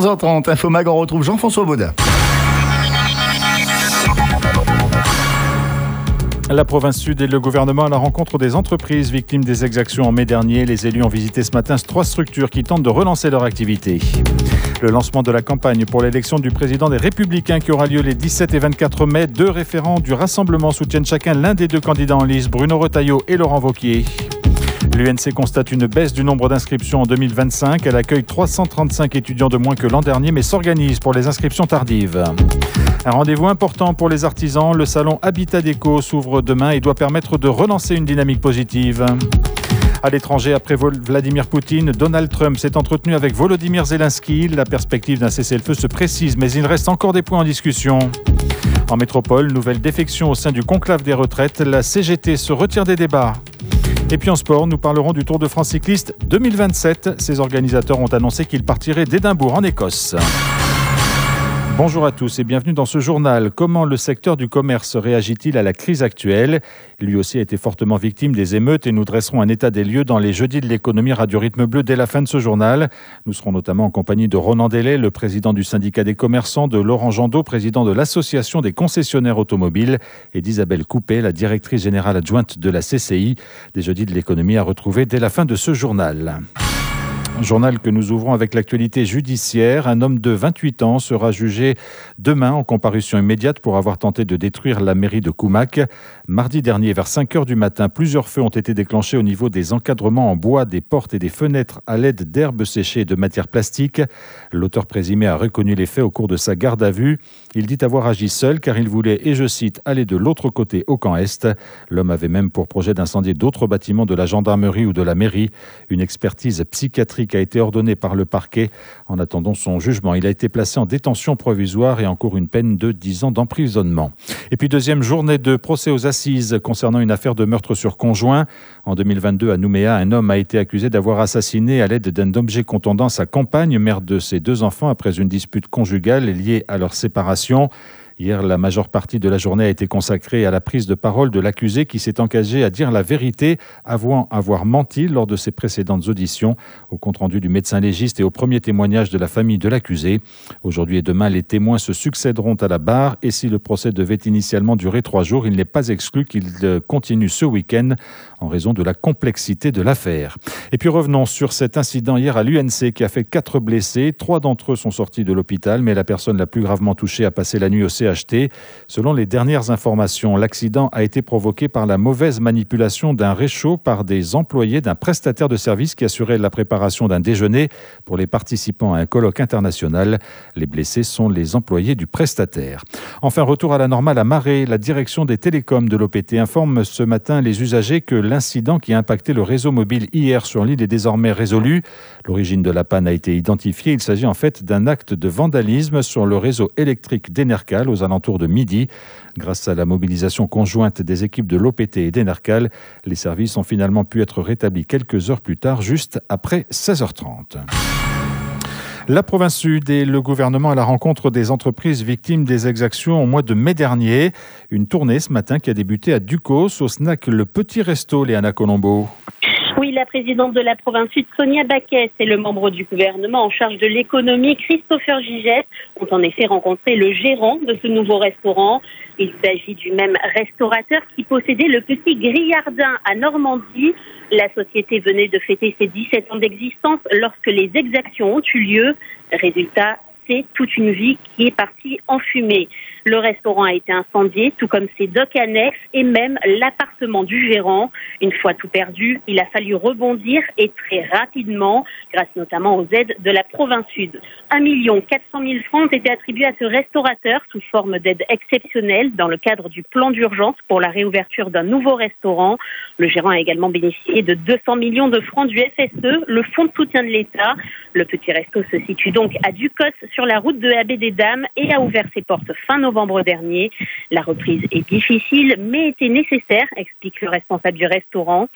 14h30, Infomag, on retrouve Jean-François Baudin. La province sud et le gouvernement à la rencontre des entreprises victimes des exactions en mai dernier. Les élus ont visité ce matin 3 structures qui tentent de relancer leur activité. Le lancement de la campagne pour l'élection du président des Républicains qui aura lieu les 17 et 24 mai. 2 référents du Rassemblement soutiennent chacun l'un des 2 candidats en lice, Bruno Retailleau et Laurent Wauquiez. L'UNC constate une baisse du nombre d'inscriptions en 2025. Elle accueille 335 étudiants de moins que l'an dernier, mais s'organise pour les inscriptions tardives. Un rendez-vous important pour les artisans. Le salon Habitat Déco s'ouvre demain et doit permettre de relancer une dynamique positive. À l'étranger, après Vladimir Poutine, Donald Trump s'est entretenu avec Volodymyr Zelensky. La perspective d'un cessez-le-feu se précise, mais il reste encore des points en discussion. En métropole, nouvelle défection au sein du conclave des retraites. La CGT se retire des débats. Et puis en sport, nous parlerons du Tour de France cycliste 2027. Ses organisateurs ont annoncé qu'ils partiraient d'Édimbourg en Écosse. Bonjour à tous et bienvenue dans ce journal. Comment le secteur du commerce réagit-il à la crise actuelle ? Lui aussi a été fortement victime des émeutes et nous dresserons un état des lieux dans les jeudis de l'économie Radio Rythme Bleu dès la fin de ce journal. Nous serons notamment en compagnie de Ronan Delay, le président du syndicat des commerçants, de Laurent Jandot, président de l'association des concessionnaires automobiles et d'Isabelle Coupé, la directrice générale adjointe de la CCI. Des jeudis de l'économie à retrouver dès la fin de ce journal. Journal que nous ouvrons avec l'actualité judiciaire. Un homme de 28 ans sera jugé demain en comparution immédiate pour avoir tenté de détruire la mairie de Koumak. Mardi dernier, vers 5 heures du matin, plusieurs feux ont été déclenchés au niveau des encadrements en bois, des portes et des fenêtres à l'aide d'herbes séchées et de matières plastiques. L'auteur présumé a reconnu les faits au cours de sa garde à vue. Il dit avoir agi seul car il voulait, et je cite, aller de l'autre côté au camp Est. L'homme avait même pour projet d'incendier d'autres bâtiments de la gendarmerie ou de la mairie. Une expertise psychiatrique a été ordonné par le parquet. En attendant son jugement, il a été placé en détention provisoire et encourt une peine de 10 ans d'emprisonnement. Et puis deuxième journée de procès aux assises concernant une affaire de meurtre sur conjoint. En 2022, à Nouméa, un homme a été accusé d'avoir assassiné à l'aide d'un objet contondant sa compagne, mère de ses 2 enfants, après une dispute conjugale liée à leur séparation. Hier, la majeure partie de la journée a été consacrée à la prise de parole de l'accusé qui s'est engagé à dire la vérité, avouant avoir menti lors de ses précédentes auditions, au compte-rendu du médecin légiste et au premier témoignage de la famille de l'accusé. Aujourd'hui et demain, les témoins se succéderont à la barre et si le procès devait initialement durer 3 jours, il n'est pas exclu qu'il continue ce week-end en raison de la complexité de l'affaire. Et puis revenons sur cet incident hier à l'UNC qui a fait 4 blessés. 3 d'entre eux sont sortis de l'hôpital, mais la personne la plus gravement touchée a passé la nuit au CHT. Selon les dernières informations, l'accident a été provoqué par la mauvaise manipulation d'un réchaud par des employés d'un prestataire de service qui assurait la préparation d'un déjeuner pour les participants à un colloque international. Les blessés sont les employés du prestataire. Enfin, retour à la normale à Marais. La direction des télécoms de l'OPT informe ce matin les usagers que l'incident qui a impacté le réseau mobile hier sur l'île est désormais résolu. L'origine de la panne a été identifiée. Il s'agit en fait d'un acte de vandalisme sur le réseau électrique d'Enercal aux alentours de midi. Grâce à la mobilisation conjointe des équipes de l'OPT et d'Enercal, les services ont finalement pu être rétablis quelques heures plus tard, juste après 16h30. La province sud et le gouvernement à la rencontre des entreprises victimes des exactions au mois de mai dernier. Une tournée ce matin qui a débuté à Ducos, au snack Le Petit Resto, Léana Colombo. Oui, la présidente de la province sud, Sonia Baquès, et le membre du gouvernement en charge de l'économie, Christopher Gigette, ont en effet rencontré le gérant de ce nouveau restaurant. Il s'agit du même restaurateur qui possédait le Petit Grillardin à Normandie. La société venait de fêter ses 17 ans d'existence lorsque les exactions ont eu lieu. Résultat, c'est toute une vie qui est partie en fumée. Le restaurant a été incendié, tout comme ses docks annexes et même l'appartement du gérant. Une fois tout perdu, il a fallu rebondir et très rapidement, grâce notamment aux aides de la province sud. 1 400 000 francs ont été attribués à ce restaurateur sous forme d'aide exceptionnelle dans le cadre du plan d'urgence pour la réouverture d'un nouveau restaurant. Le gérant a également bénéficié de 200 millions de francs du FSE, le fonds de soutien de l'État. Le Petit Resto se situe donc à Ducos sur la route de Abbé des Dames et a ouvert ses portes fin novembre dernier. La reprise est difficile mais était nécessaire, explique le responsable du restaurant.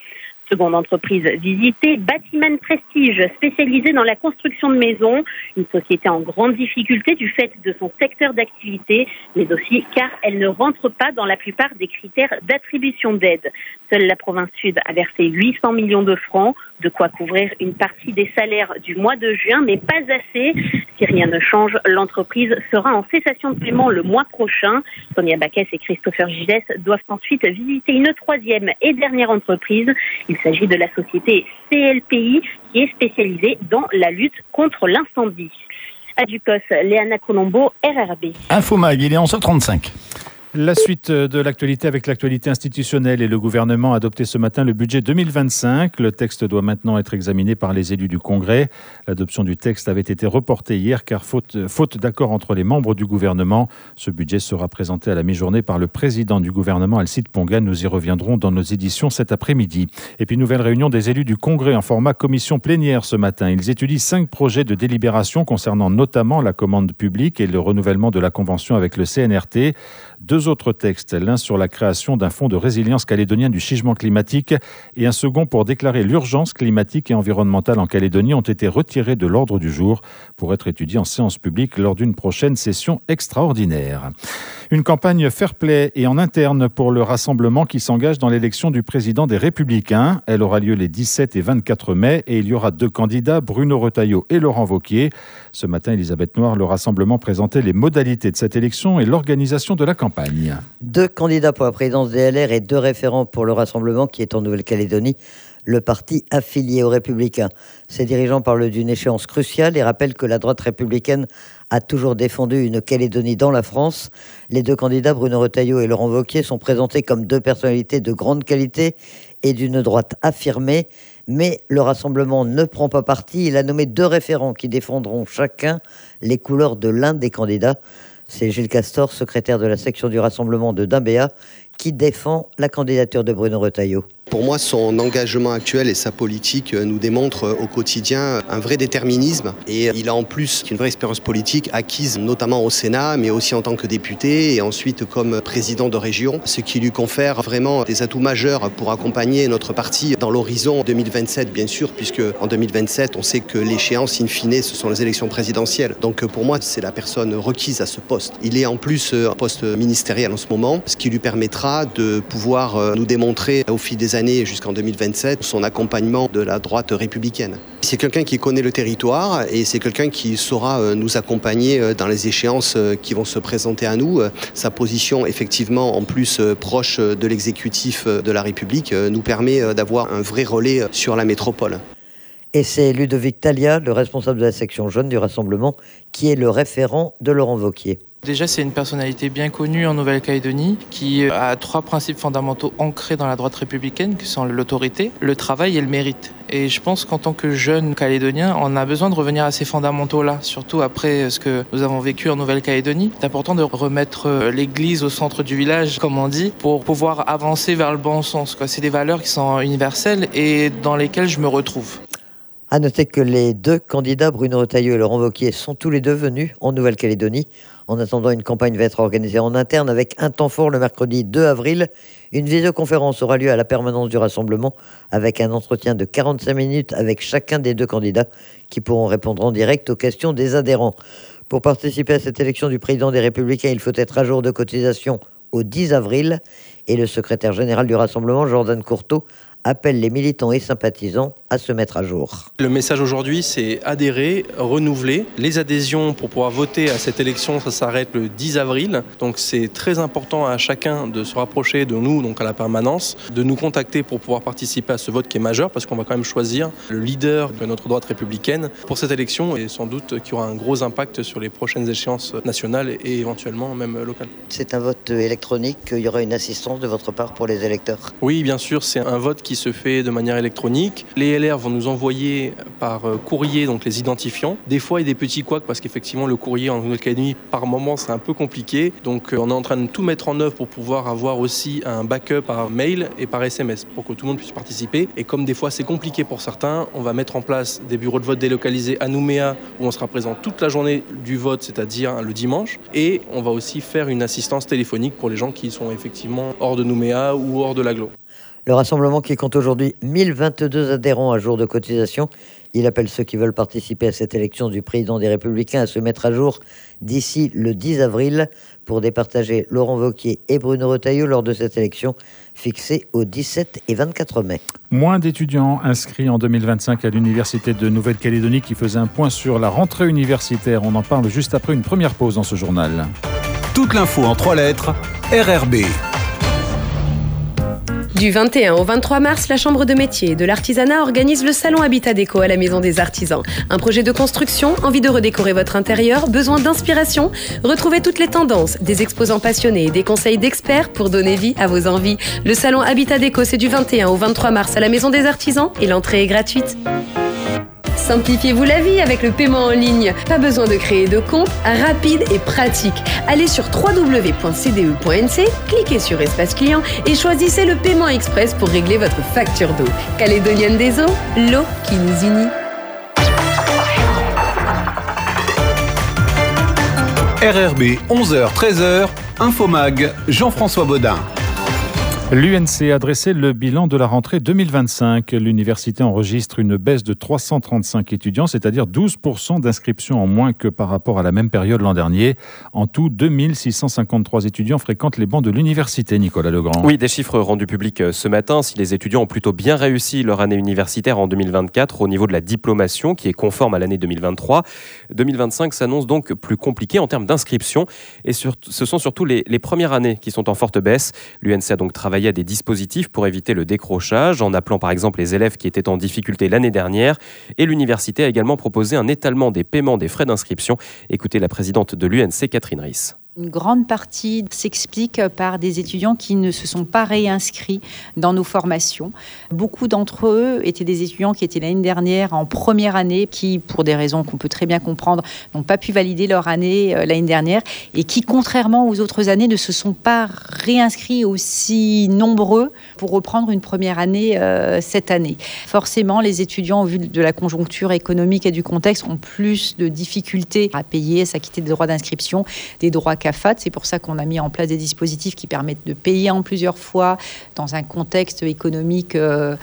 Seconde entreprise visitée, Bâtiment Prestige, spécialisée dans la construction de maisons. Une société en grande difficulté du fait de son secteur d'activité, mais aussi car elle ne rentre pas dans la plupart des critères d'attribution d'aide. Seule la province sud a versé 800 millions de francs, de quoi couvrir une partie des salaires du mois de juin, mais pas assez. Si rien ne change, l'entreprise sera en cessation de paiement le mois prochain. Sonia Baquès et Christopher Gigès doivent ensuite visiter une troisième et dernière entreprise. Il s'agit de la société CLPI qui est spécialisée dans la lutte contre l'incendie. À Ducos, Léana Colombo, RRB. Infomag, il est 11h35. La suite de l'actualité avec l'actualité institutionnelle et le gouvernement a adopté ce matin le budget 2025. Le texte doit maintenant être examiné par les élus du Congrès. L'adoption du texte avait été reportée hier car faute d'accord entre les membres du gouvernement. Ce budget sera présenté à la mi-journée par le président du gouvernement, Alcide Ponga. Nous y reviendrons dans nos éditions cet après-midi. Et puis nouvelle réunion des élus du Congrès en format commission plénière ce matin. Ils étudient 5 projets de délibération concernant notamment la commande publique et le renouvellement de la convention avec le CNRT. 2 autres textes, l'un sur la création d'un fonds de résilience calédonien du changement climatique et un second pour déclarer l'urgence climatique et environnementale en Calédonie ont été retirés de l'ordre du jour pour être étudiés en séance publique lors d'une prochaine session extraordinaire. Une campagne fair-play et en interne pour le rassemblement qui s'engage dans l'élection du président des Républicains. Elle aura lieu les 17 et 24 mai et il y aura 2 candidats, Bruno Retailleau et Laurent Wauquiez. Ce matin, Elisabeth Noir, le rassemblement présentait les modalités de cette élection et l'organisation de la campagne. 2 candidats pour la présidence des LR et 2 référents pour le rassemblement qui est en Nouvelle-Calédonie, le parti affilié aux Républicains. Ses dirigeants parlent d'une échéance cruciale et rappellent que la droite républicaine a toujours défendu une Calédonie dans la France. Les 2 candidats, Bruno Retailleau et Laurent Wauquiez, sont présentés comme 2 personnalités de grande qualité et d'une droite affirmée. Mais le rassemblement ne prend pas parti. Il a nommé 2 référents qui défendront chacun les couleurs de l'un des candidats. C'est Gilles Castor, secrétaire de la section du rassemblement de Dimbéa, qui défend la candidature de Bruno Retailleau. Pour moi, son engagement actuel et sa politique nous démontrent au quotidien un vrai déterminisme. Et il a en plus une vraie expérience politique acquise notamment au Sénat, mais aussi en tant que député et ensuite comme président de région, ce qui lui confère vraiment des atouts majeurs pour accompagner notre parti dans l'horizon 2027, bien sûr, puisque en 2027, on sait que l'échéance in fine, ce sont les élections présidentielles. Donc pour moi, c'est la personne requise à ce poste. Il est en plus un poste ministériel en ce moment, ce qui lui permettra de pouvoir nous démontrer au fil des années jusqu'en 2027 son accompagnement de la droite républicaine. C'est quelqu'un qui connaît le territoire et c'est quelqu'un qui saura nous accompagner dans les échéances qui vont se présenter à nous. Sa position effectivement en plus proche de l'exécutif de la République nous permet d'avoir un vrai relais sur la métropole. Et c'est Ludovic Talia, le responsable de la section jaune du rassemblement, qui est le référent de Laurent Wauquiez. Déjà, c'est une personnalité bien connue en Nouvelle-Calédonie qui a 3 principes fondamentaux ancrés dans la droite républicaine, qui sont l'autorité, le travail et le mérite. Et je pense qu'en tant que jeune Calédonien, on a besoin de revenir à ces fondamentaux-là, surtout après ce que nous avons vécu en Nouvelle-Calédonie. C'est important de remettre l'église au centre du village, comme on dit, pour pouvoir avancer vers le bon sens. C'est des valeurs qui sont universelles et dans lesquelles je me retrouve. À noter que les 2 candidats, Bruno Retailleau et Laurent Wauquiez, sont tous les 2 venus en Nouvelle-Calédonie. En attendant, une campagne va être organisée en interne avec un temps fort le mercredi 2 avril. Une visioconférence aura lieu à la permanence du rassemblement avec un entretien de 45 minutes avec chacun des 2 candidats qui pourront répondre en direct aux questions des adhérents. Pour participer à cette élection du président des Républicains, il faut être à jour de cotisation au 10 avril. Et le secrétaire général du rassemblement, Jordan Courteau, appelle les militants et sympathisants à se mettre à jour. Le message aujourd'hui, c'est adhérer, renouveler. Les adhésions pour pouvoir voter à cette élection, ça s'arrête le 10 avril. Donc c'est très important à chacun de se rapprocher de nous, donc à la permanence, de nous contacter pour pouvoir participer à ce vote qui est majeur, parce qu'on va quand même choisir le leader de notre droite républicaine pour cette élection et sans doute qu'il y aura un gros impact sur les prochaines échéances nationales et éventuellement même locales. C'est un vote électronique, il y aura une assistance de votre part pour les électeurs? Oui, bien sûr, c'est un vote qui se fait de manière électronique. Les LR vont nous envoyer par courrier donc les identifiants. Des fois, il y a des petits couacs parce qu'effectivement, le courrier en Nouvelle-Calédonie, par moment, c'est un peu compliqué. Donc, on est en train de tout mettre en œuvre pour pouvoir avoir aussi un backup par mail et par SMS pour que tout le monde puisse participer. Et comme des fois, c'est compliqué pour certains, on va mettre en place des bureaux de vote délocalisés à Nouméa où on sera présent toute la journée du vote, c'est-à-dire le dimanche. Et on va aussi faire une assistance téléphonique pour les gens qui sont effectivement hors de Nouméa ou hors de l'agglo. Le rassemblement qui compte aujourd'hui 1022 adhérents à jour de cotisation. Il appelle ceux qui veulent participer à cette élection du président des Républicains à se mettre à jour d'ici le 10 avril pour départager Laurent Wauquiez et Bruno Retailleau lors de cette élection fixée aux 17 et 24 mai. Moins d'étudiants inscrits en 2025 à l'Université de Nouvelle-Calédonie qui faisait un point sur la rentrée universitaire. On en parle juste après une première pause dans ce journal. Toute l'info en 3 lettres, RRB. Du 21 au 23 mars, la Chambre de métier et de l'artisanat organise le Salon Habitat Déco à la Maison des Artisans. Un projet de construction, envie de redécorer votre intérieur, besoin d'inspiration? Retrouvez toutes les tendances, des exposants passionnés et des conseils d'experts pour donner vie à vos envies. Le Salon Habitat Déco, c'est du 21 au 23 mars à la Maison des Artisans et l'entrée est gratuite. Simplifiez-vous la vie avec le paiement en ligne. Pas besoin de créer de compte, rapide et pratique. Allez sur www.cde.nc, cliquez sur Espace Client et choisissez le paiement express pour régler votre facture d'eau. Calédonienne des eaux, l'eau qui nous unit. RRB 11h-13h, Infomag, Jean-François Baudin. L'UNC a dressé le bilan de la rentrée 2025. L'université enregistre une baisse de 335 étudiants, c'est-à-dire 12% d'inscriptions en moins que par rapport à la même période l'an dernier. En tout, 2653 étudiants fréquentent les bancs de l'université, Nicolas Legrand. Oui, des chiffres rendus publics ce matin. Si les étudiants ont plutôt bien réussi leur année universitaire en 2024 au niveau de la diplomation, qui est conforme à l'année 2023, 2025 s'annonce donc plus compliqué en termes d'inscription. Et ce sont surtout les premières années qui sont en forte baisse. L'UNC a donc travaillé à des dispositifs pour éviter le décrochage, en appelant par exemple les élèves qui étaient en difficulté l'année dernière. Et l'université a également proposé un étalement des paiements des frais d'inscription. Écoutez la présidente de l'UNC, Catherine Riss. Une grande partie s'explique par des étudiants qui ne se sont pas réinscrits dans nos formations. Beaucoup d'entre eux étaient des étudiants qui étaient l'année dernière en première année, qui, pour des raisons qu'on peut très bien comprendre, n'ont pas pu valider leur année l'année dernière et qui, contrairement aux autres années, ne se sont pas réinscrits aussi nombreux pour reprendre une première année cette année. Forcément, les étudiants, au vu de la conjoncture économique et du contexte, ont plus de difficultés à payer, à s'acquitter des droits d'inscription, des droits CAFAT. C'est pour ça qu'on a mis en place des dispositifs qui permettent de payer en plusieurs fois dans un contexte économique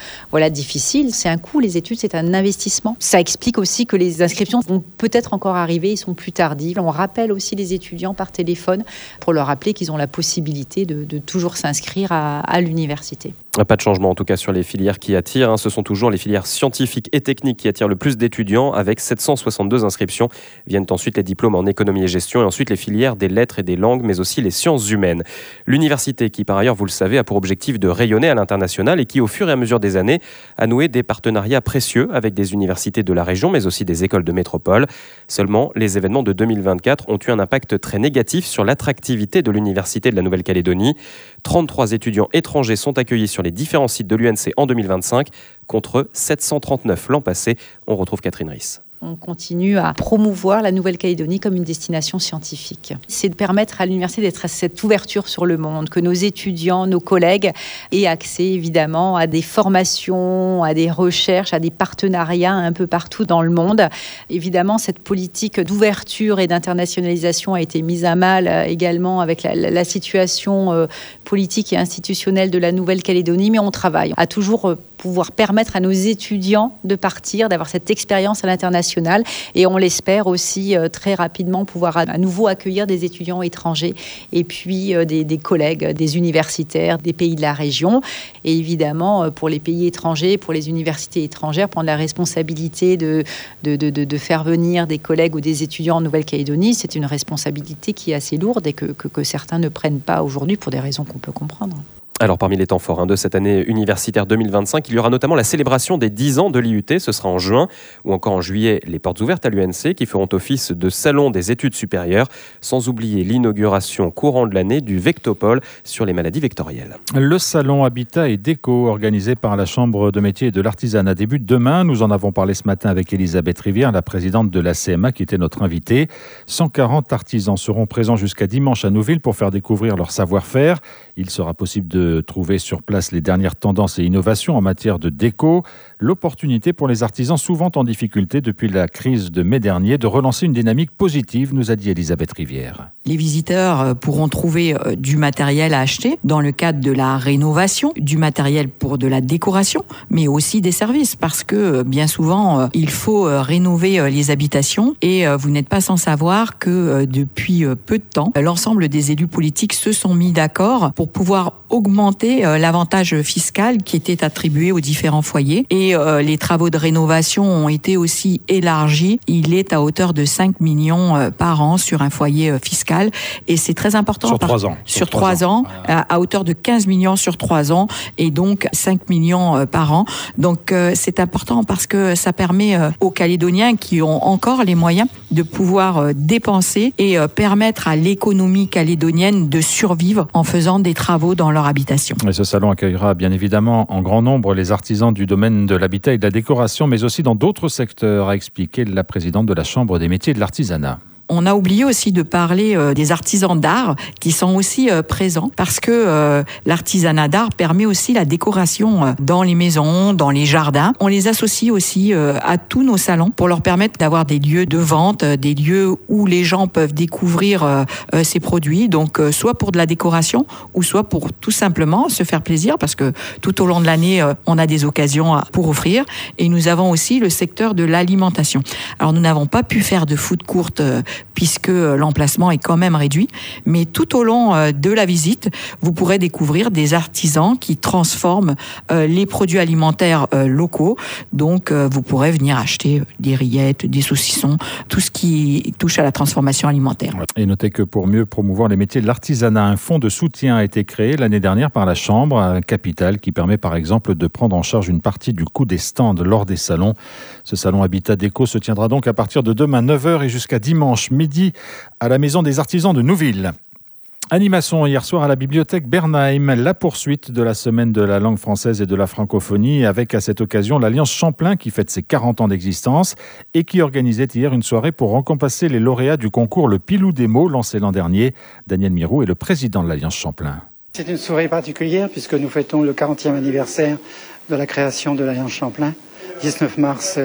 difficile. C'est un coût, les études, c'est un investissement. Ça explique aussi que les inscriptions vont peut-être encore arriver, ils sont plus tardives. On rappelle aussi les étudiants par téléphone pour leur rappeler qu'ils ont la possibilité de toujours s'inscrire à l'université. Pas de changement en tout cas sur les filières qui attirent. Ce sont toujours les filières scientifiques et techniques qui attirent le plus d'étudiants. Avec 762 inscriptions, viennent ensuite les diplômes en économie et gestion et ensuite les filières des lettres et des langues, mais aussi les sciences humaines. L'université qui, par ailleurs, vous le savez, a pour objectif de rayonner à l'international et qui, au fur et à mesure des années, a noué des partenariats précieux avec des universités de la région, mais aussi des écoles de métropole. Seulement, les événements de 2024 ont eu un impact très négatif sur l'attractivité de l'université de la Nouvelle-Calédonie. 33 étudiants étrangers sont accueillis sur les différents sites de l'UNC en 2025, contre 739 l'an passé. On retrouve Catherine Riss. On continue à promouvoir la Nouvelle-Calédonie comme une destination scientifique. C'est de permettre à l'université d'être à cette ouverture sur le monde, que nos étudiants, nos collègues aient accès évidemment à des formations, à des recherches, à des partenariats un peu partout dans le monde. Évidemment, cette politique d'ouverture et d'internationalisation a été mise à mal également avec la situation politique et institutionnelle de la Nouvelle-Calédonie, mais on travaille à toujours pouvoir permettre à nos étudiants de partir, d'avoir cette expérience à l'international et on l'espère aussi très rapidement pouvoir à nouveau accueillir des étudiants étrangers et puis des collègues, des universitaires, des pays de la région et évidemment pour les pays étrangers, pour les universités étrangères, prendre la responsabilité de faire venir des collègues ou des étudiants en Nouvelle-Calédonie, c'est une responsabilité qui est assez lourde et que certains ne prennent pas aujourd'hui pour des raisons qu'on peut comprendre. Alors parmi les temps forts de cette année universitaire 2025, il y aura notamment la célébration des 10 ans de l'IUT, ce sera en juin, ou encore en juillet, les portes ouvertes à l'UNC qui feront office de salon des études supérieures, sans oublier l'inauguration courant de l'année du Vectopole sur les maladies vectorielles. Le salon Habitat et Déco organisé par la Chambre de métier et de l'artisanat débute demain. Nous en avons parlé ce matin avec Elisabeth Rivière, la présidente de la CMA qui était notre invitée. 140 artisans seront présents jusqu'à dimanche à Nouville pour faire découvrir leur savoir-faire. Il sera possible de de trouver sur place les dernières tendances et innovations en matière de déco. L'opportunité pour les artisans souvent en difficulté depuis la crise de mai dernier de relancer une dynamique positive, nous a dit Elisabeth Rivière. Les visiteurs pourront trouver du matériel à acheter dans le cadre de la rénovation, du matériel pour de la décoration, mais aussi des services parce que bien souvent, il faut rénover les habitations et vous n'êtes pas sans savoir que depuis peu de temps, l'ensemble des élus politiques se sont mis d'accord pour pouvoir augmenter l'avantage fiscal qui était attribué aux différents foyers et les travaux de rénovation ont été aussi élargis. Il est à hauteur de 5 millions par an sur un foyer fiscal et c'est très important. Sur 3 ans. Sur 3 ans, à hauteur de 15 millions sur 3 ans et donc 5 millions par an. Donc c'est important parce que ça permet aux Calédoniens qui ont encore les moyens de pouvoir dépenser et permettre à l'économie calédonienne de survivre en faisant des travaux dans leur habitation. Et ce salon accueillera bien évidemment en grand nombre les artisans du domaine de l'habitat et de la décoration, mais aussi dans d'autres secteurs, a expliqué la présidente de la Chambre des métiers et de l'artisanat. On a oublié aussi de parler des artisans d'art qui sont aussi présents parce que l'artisanat d'art permet aussi la décoration dans les maisons, dans les jardins. On les associe aussi à tous nos salons pour leur permettre d'avoir des lieux de vente, des lieux où les gens peuvent découvrir ces produits. Donc soit pour de la décoration ou soit pour tout simplement se faire plaisir parce que tout au long de l'année, on a des occasions pour offrir. Et nous avons aussi le secteur de l'alimentation. Alors nous n'avons pas pu faire de food court puisque l'emplacement est quand même réduit. Mais tout au long de la visite, vous pourrez découvrir des artisans qui transforment les produits alimentaires locaux. Donc, vous pourrez venir acheter des rillettes, des saucissons, tout ce qui touche à la transformation alimentaire. Et notez que pour mieux promouvoir les métiers de l'artisanat, un fonds de soutien a été créé l'année dernière par la Chambre Capitale qui permet par exemple de prendre en charge une partie du coût des stands lors des salons. Ce salon Habitat Déco se tiendra donc à partir de demain 9h et jusqu'à dimanche midi à la Maison des Artisans de Nouville. Animation hier soir à la bibliothèque Bernheim, la poursuite de la semaine de la langue française et de la francophonie avec à cette occasion l'Alliance Champlain qui fête ses 40 ans d'existence et qui organisait hier une soirée pour récompenser les lauréats du concours Le Pilou des mots lancé l'an dernier. Daniel Mirou est le président de l'Alliance Champlain. C'est une soirée particulière puisque nous fêtons le 40e anniversaire de la création de l'Alliance Champlain, 19 mars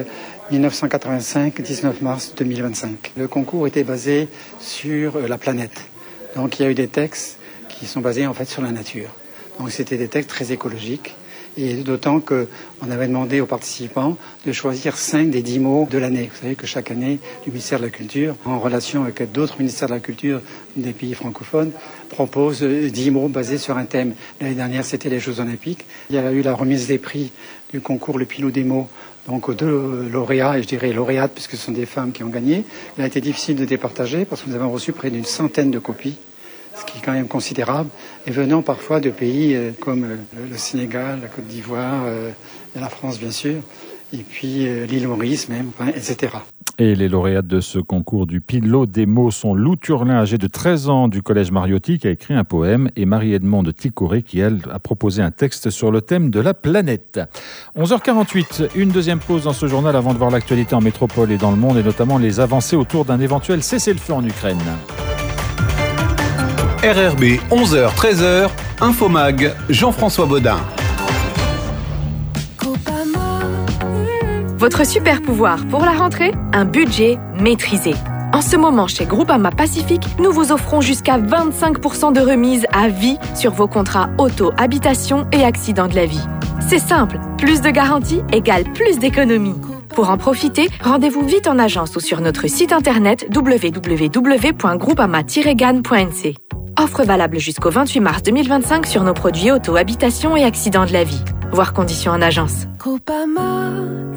1985, 19 mars 2025. Le concours était basé sur la planète. Donc il y a eu des textes qui sont basés en fait sur la nature. Donc c'était des textes très écologiques. Et d'autant qu'on avait demandé aux participants de choisir 5 des 10 mots de l'année. Vous savez que chaque année, le ministère de la Culture, en relation avec d'autres ministères de la Culture des pays francophones, propose 10 mots basés sur un thème. L'année dernière, c'était les Jeux Olympiques. Il y a eu la remise des prix du concours Le Pilou des mots. Donc aux 2 lauréats, et je dirais lauréates puisque ce sont des femmes qui ont gagné. Il a été difficile de départager parce que nous avons reçu près d'une centaine de copies, ce qui est quand même considérable, et venant parfois de pays comme le Sénégal, la Côte d'Ivoire, et la France bien sûr, et puis l'île Maurice même, etc. Et les lauréates de ce concours du Pilot des mots sont Lou Turlin, âgée de 13 ans du Collège Mariotti, qui a écrit un poème, et Marie-Edmonde Ticoré, qui, elle, a proposé un texte sur le thème de la planète. 11h48, une deuxième pause dans ce journal avant de voir l'actualité en métropole et dans le monde, et notamment les avancées autour d'un éventuel cessez-le-feu en Ukraine. RRB 11h-13h, Infomag, Jean-François Baudin. Votre super pouvoir pour la rentrée, un budget maîtrisé. En ce moment, chez Groupama Pacifique, nous vous offrons jusqu'à 25% de remise à vie sur vos contrats auto, habitation et accident de la vie. C'est simple, plus de garantie égale plus d'économie. Pour en profiter, rendez-vous vite en agence ou sur notre site internet www.groupama-gan.nc. Offre valable jusqu'au 28 mars 2025 sur nos produits auto, habitation et accident de la vie. Voir conditions en agence. Groupama.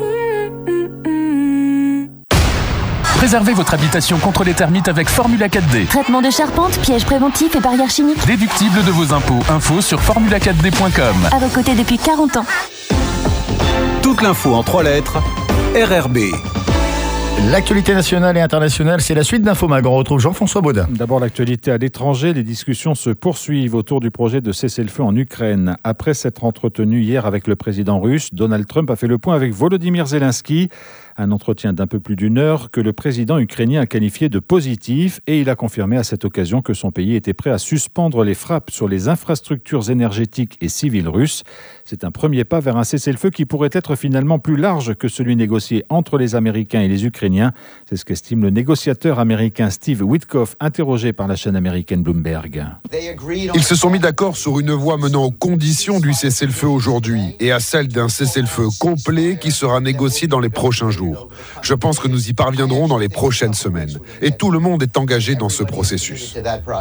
Préservez votre habitation contre les termites avec Formula 4D. Traitement de charpente, pièges préventifs et barrières chimiques. Déductible de vos impôts. Info sur formula4d.com. À vos côtés depuis 40 ans. Toute l'info en 3 lettres, RRB. L'actualité nationale et internationale, c'est la suite d'Infomag. On retrouve Jean-François Baudin. D'abord, l'actualité à l'étranger. Les discussions se poursuivent autour du projet de cessez-le-feu en Ukraine. Après s'être entretenu hier avec le président russe, Donald Trump a fait le point avec Volodymyr Zelensky. Un entretien d'un peu plus d'une heure que le président ukrainien a qualifié de positif et il a confirmé à cette occasion que son pays était prêt à suspendre les frappes sur les infrastructures énergétiques et civiles russes. C'est un premier pas vers un cessez-le-feu qui pourrait être finalement plus large que celui négocié entre les Américains et les Ukrainiens. C'est ce qu'estime le négociateur américain Steve Witkoff, interrogé par la chaîne américaine Bloomberg. Ils se sont mis d'accord sur une voie menant aux conditions du cessez-le-feu aujourd'hui et à celle d'un cessez-le-feu complet qui sera négocié dans les prochains jours. Je pense que nous y parviendrons dans les prochaines semaines. Et tout le monde est engagé dans ce processus.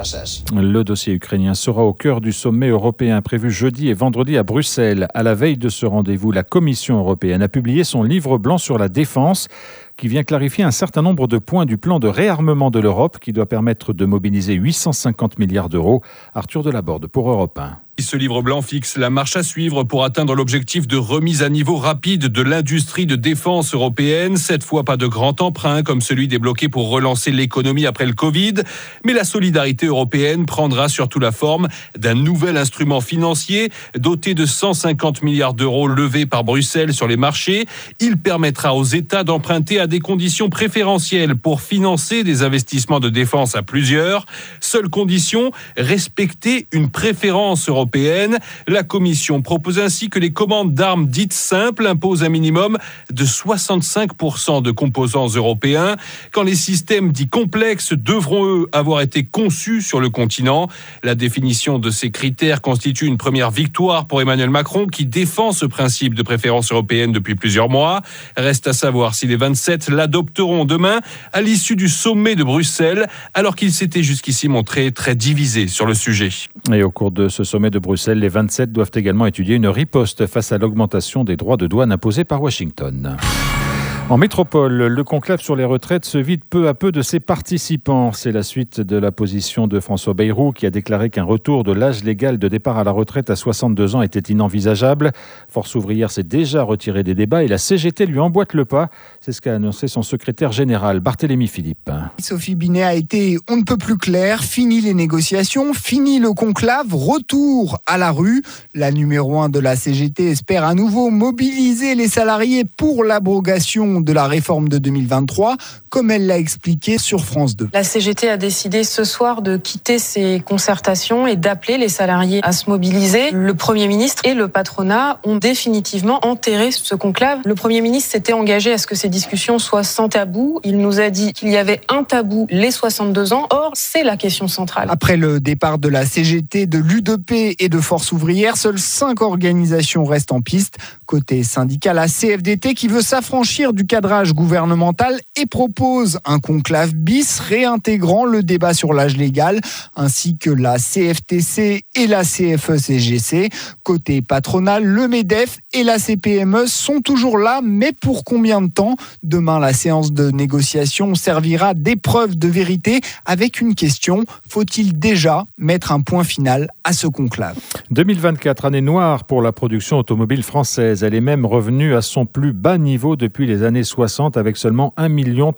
Le dossier ukrainien sera au cœur du sommet européen prévu jeudi et vendredi à Bruxelles. À la veille de ce rendez-vous, la Commission européenne a publié son livre blanc sur la défense qui vient clarifier un certain nombre de points du plan de réarmement de l'Europe qui doit permettre de mobiliser 850 milliards d'euros. Arthur Delaborde pour Europe 1. Ce livre blanc fixe la marche à suivre pour atteindre l'objectif de remise à niveau rapide de l'industrie de défense européenne. Cette fois, pas de grand emprunt comme celui débloqué pour relancer l'économie après le Covid. Mais la solidarité européenne prendra surtout la forme d'un nouvel instrument financier doté de 150 milliards d'euros levés par Bruxelles sur les marchés. Il permettra aux États d'emprunter à des conditions préférentielles pour financer des investissements de défense à plusieurs. Seule condition, respecter une préférence européenne. La Commission propose ainsi que les commandes d'armes dites simples imposent un minimum de 65% de composants européens, quand les systèmes dits complexes devront, eux, avoir été conçus sur le continent. La définition de ces critères constitue une première victoire pour Emmanuel Macron, qui défend ce principe de préférence européenne depuis plusieurs mois. Reste à savoir si les 27 l'adopteront demain à l'issue du sommet de Bruxelles, alors qu'ils s'étaient jusqu'ici montrés très divisés sur le sujet. Et au cours de ce sommet de Bruxelles, les 27 doivent également étudier une riposte face à l'augmentation des droits de douane imposés par Washington. En métropole, le conclave sur les retraites se vide peu à peu de ses participants. C'est la suite de la position de François Bayrou qui a déclaré qu'un retour de l'âge légal de départ à la retraite à 62 ans était inenvisageable. Force ouvrière s'est déjà retirée des débats et la CGT lui emboîte le pas. C'est ce qu'a annoncé son secrétaire général, Barthélémy Philippe. Sophie Binet a été on ne peut plus claire. Fini les négociations, fini le conclave, retour à la rue. La numéro 1 de la CGT espère à nouveau mobiliser les salariés pour l'abrogation de la réforme de 2023, comme elle l'a expliqué sur France 2. La CGT a décidé ce soir de quitter ses concertations et d'appeler les salariés à se mobiliser. Le Premier ministre et le patronat ont définitivement enterré ce conclave. Le Premier ministre s'était engagé à ce que ces discussions soient sans tabou. Il nous a dit qu'il y avait un tabou, les 62 ans. Or, c'est la question centrale. Après le départ de la CGT, de l'UDP et de Force ouvrière, seules 5 organisations restent en piste. Côté syndical, la CFDT qui veut s'affranchir du cadrage gouvernemental et propose un conclave bis réintégrant le débat sur l'âge légal, ainsi que la CFTC et la CFE-CGC. Côté patronal, le MEDEF et la CPME sont toujours là, mais pour combien de temps ? Demain, la séance de négociation servira d'épreuve de vérité avec une question. Faut-il déjà mettre un point final à ce conclave ? 2024, année noire pour la production automobile française. Elle est même revenue à son plus bas niveau depuis les années 60 avec seulement 1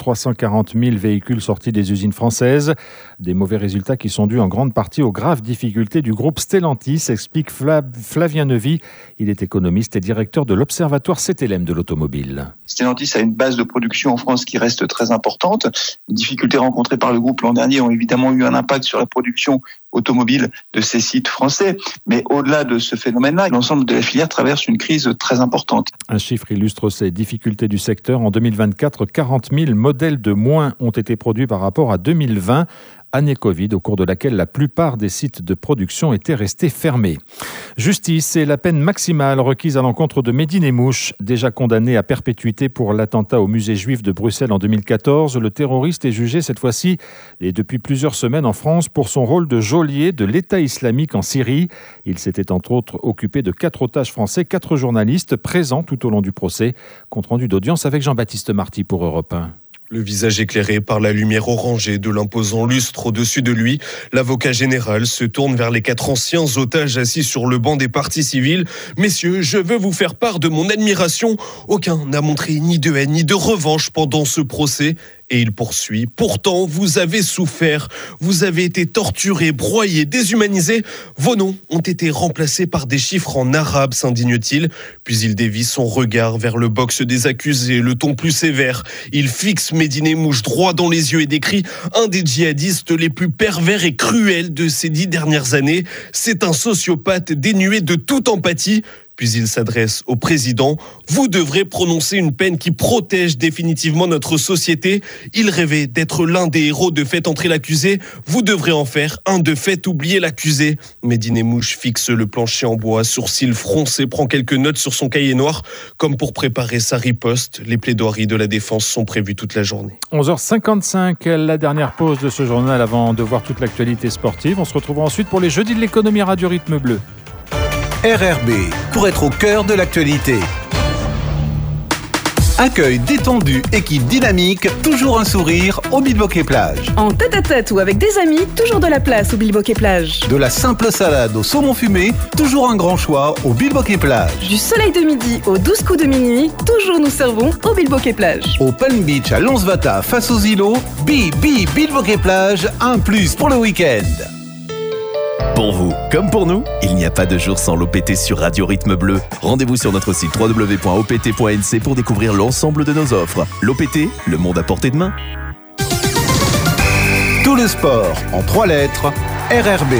340 000 véhicules sortis des usines françaises. Des mauvais résultats qui sont dus en grande partie aux graves difficultés du groupe Stellantis, explique Flavien Neuvy. Il est économiste et directeur de l'Observatoire CTLM de l'automobile. Stellantis a une base de production en France qui reste très importante. Les difficultés rencontrées par le groupe l'an dernier ont évidemment eu un impact sur la production automobile de ces sites français. Mais au-delà de ce phénomène-là, l'ensemble de la filière traverse une crise très importante. Un chiffre illustre ces difficultés du secteur. En 2024, 40 000 modèles de moins ont été produits par rapport à 2020. Année Covid, au cours de laquelle la plupart des sites de production étaient restés fermés. Justice et la peine maximale requise à l'encontre de Mehdi Nemmouche, déjà condamné à perpétuité pour l'attentat au musée juif de Bruxelles en 2014. Le terroriste est jugé cette fois-ci et depuis plusieurs semaines en France pour son rôle de geôlier de l'État islamique en Syrie. Il s'était entre autres occupé de 4 otages français, 4 journalistes présents tout au long du procès. Compte rendu d'audience avec Jean-Baptiste Marty pour Europe 1. Le visage éclairé par la lumière orangée de l'imposant lustre au-dessus de lui, l'avocat général se tourne vers les 4 anciens otages assis sur le banc des parties civiles. « Messieurs, je veux vous faire part de mon admiration. Aucun n'a montré ni de haine ni de revanche pendant ce procès. Et il poursuit. Pourtant, vous avez souffert, vous avez été torturés, broyés, déshumanisés. Vos noms ont été remplacés par des chiffres en arabe, s'indigne-t-il. Puis il dévie son regard vers le box des accusés, le ton plus sévère. Il fixe Médine Mouche droit dans les yeux et décrit un des djihadistes les plus pervers et cruels de ces 10 dernières années. C'est un sociopathe dénué de toute empathie. Puis il s'adresse au président. Vous devrez prononcer une peine qui protège définitivement notre société. Il rêvait d'être l'un des héros de Faites entrer l'accusé. Vous devrez en faire un de Faites oublier l'accusé. Médine Mouche fixe le plancher en bois, sourcils froncés, prend quelques notes sur son cahier noir. Comme pour préparer sa riposte, les plaidoiries de la défense sont prévues toute la journée. 11h55, la dernière pause de ce journal avant de voir toute l'actualité sportive. On se retrouvera ensuite pour les jeudis de l'économie Radio Rythme Bleu. RRB, pour être au cœur de l'actualité. Accueil détendu, équipe dynamique, toujours un sourire au Bilboquet Plage. En tête-à-tête ou avec des amis, toujours de la place au Bilboquet Plage. De la simple salade au saumon fumé, toujours un grand choix au Bilboquet Plage. Du soleil de midi aux 12 coups de minuit, toujours nous servons au Bilboquet Plage. Au Palm Beach à Lonsvata face aux îlots, Bilboquet Plage, un plus pour le week-end. Pour vous, comme pour nous, il n'y a pas de jour sans l'OPT sur Radio Rythme Bleu. Rendez-vous sur notre site www.opt.nc pour découvrir l'ensemble de nos offres. L'OPT, le monde à portée de main. Tout le sport en 3 lettres, RRB.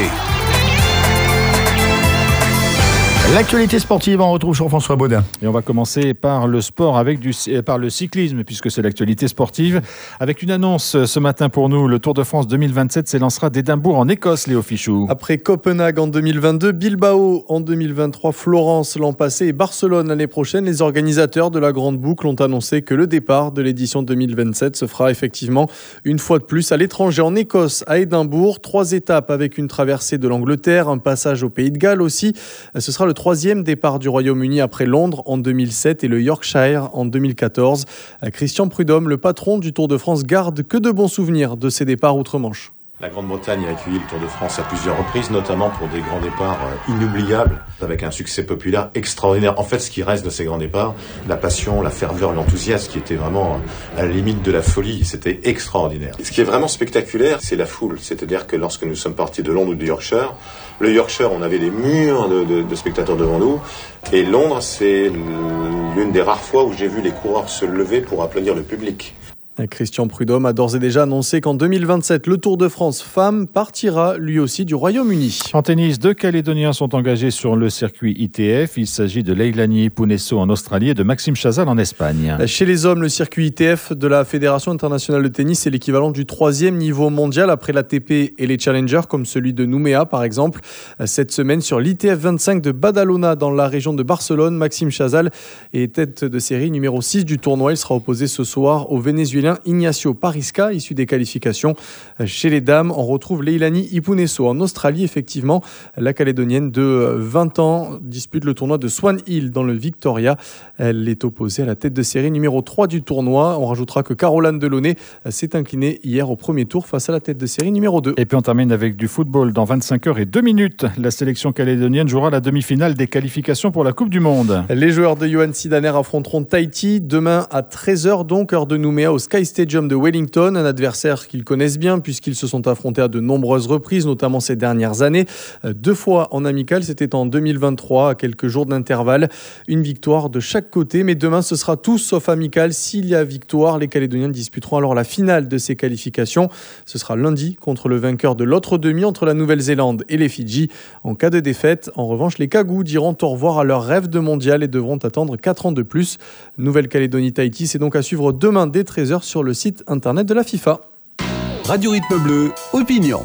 L'actualité sportive, on retrouve Jean-François Baudin. Et on va commencer par le sport par le cyclisme, puisque c'est l'actualité sportive. Avec une annonce ce matin pour nous, le Tour de France 2027 s'élancera d'Édimbourg en Écosse, Léo Fichou. Après Copenhague en 2022, Bilbao en 2023, Florence l'an passé et Barcelone l'année prochaine, les organisateurs de la Grande Boucle ont annoncé que le départ de l'édition 2027 se fera effectivement une fois de plus à l'étranger, en Écosse, à Édimbourg. 3 étapes avec une traversée de l'Angleterre, un passage au Pays de Galles aussi. Ce sera le 3e départ du Royaume-Uni après Londres en 2007 et le Yorkshire en 2014. Christian Prudhomme, le patron du Tour de France, garde que de bons souvenirs de ces départs outre-Manche. La Grande-Bretagne a accueilli le Tour de France à plusieurs reprises, notamment pour des grands départs inoubliables, avec un succès populaire extraordinaire. En fait, ce qui reste de ces grands départs, la passion, la ferveur, l'enthousiasme, qui était vraiment à la limite de la folie, c'était extraordinaire. Ce qui est vraiment spectaculaire, c'est la foule. C'est-à-dire que lorsque nous sommes partis de Londres ou de Yorkshire, le Yorkshire, on avait des murs de spectateurs devant nous, et Londres, c'est l'une des rares fois où j'ai vu les coureurs se lever pour applaudir le public. Christian Prudhomme a d'ores et déjà annoncé qu'en 2027, le Tour de France Femmes partira lui aussi du Royaume-Uni. En tennis, 2 Calédoniens sont engagés sur le circuit ITF. Il s'agit de Leilani Ipunesso en Australie et de Maxime Chazal en Espagne. Chez les hommes, le circuit ITF de la Fédération internationale de tennis est l'équivalent du 3e niveau mondial après l'ATP et les challengers comme celui de Nouméa par exemple. Cette semaine sur l'ITF 25 de Badalona dans la région de Barcelone, Maxime Chazal est tête de série numéro 6 du tournoi. Il sera opposé ce soir au Vénézuélien Ignacio Parisca, issu des qualifications. Chez les dames, on retrouve Leilani Ipunesso. En Australie, effectivement, la Calédonienne de 20 ans dispute le tournoi de Swan Hill dans le Victoria. Elle est opposée à la tête de série numéro 3 du tournoi. On rajoutera que Caroline Delaunay s'est inclinée hier au premier tour face à la tête de série numéro 2. Et puis on termine avec du football. Dans 25h02, la sélection calédonienne jouera la demi-finale des qualifications pour la Coupe du Monde. Les joueurs de Johan Sidaner affronteront Tahiti demain à 13h, donc heure de Nouméa au Sky Stadium de Wellington, un adversaire qu'ils connaissent bien puisqu'ils se sont affrontés à de nombreuses reprises, notamment ces dernières années. 2 fois en amical, c'était en 2023, à quelques jours d'intervalle. Une victoire de chaque côté, mais demain ce sera tout sauf amical. S'il y a victoire, les Calédoniens disputeront alors la finale de ces qualifications. Ce sera lundi contre le vainqueur de l'autre demi entre la Nouvelle-Zélande et les Fidji. En cas de défaite, en revanche, les Cagous diront au revoir à leur rêve de mondial et devront attendre 4 ans de plus. Nouvelle-Calédonie-Tahiti, c'est donc à suivre demain dès 13h sur le site internet de la FIFA. Radio Rythme Bleu, opinion.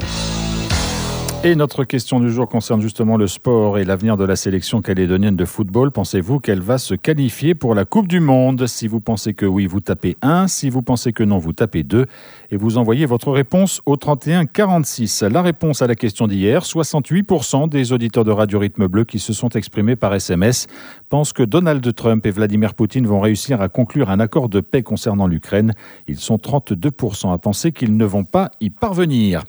Et notre question du jour concerne justement le sport et l'avenir de la sélection calédonienne de football. Pensez-vous qu'elle va se qualifier pour la Coupe du Monde ? Si vous pensez que oui, vous tapez 1. Si vous pensez que non, vous tapez 2. Et vous envoyez votre réponse au 31 46. La réponse à la question d'hier, 68% des auditeurs de Radio Rythme Bleu qui se sont exprimés par SMS pensent que Donald Trump et Vladimir Poutine vont réussir à conclure un accord de paix concernant l'Ukraine. Ils sont 32% à penser qu'ils ne vont pas y parvenir.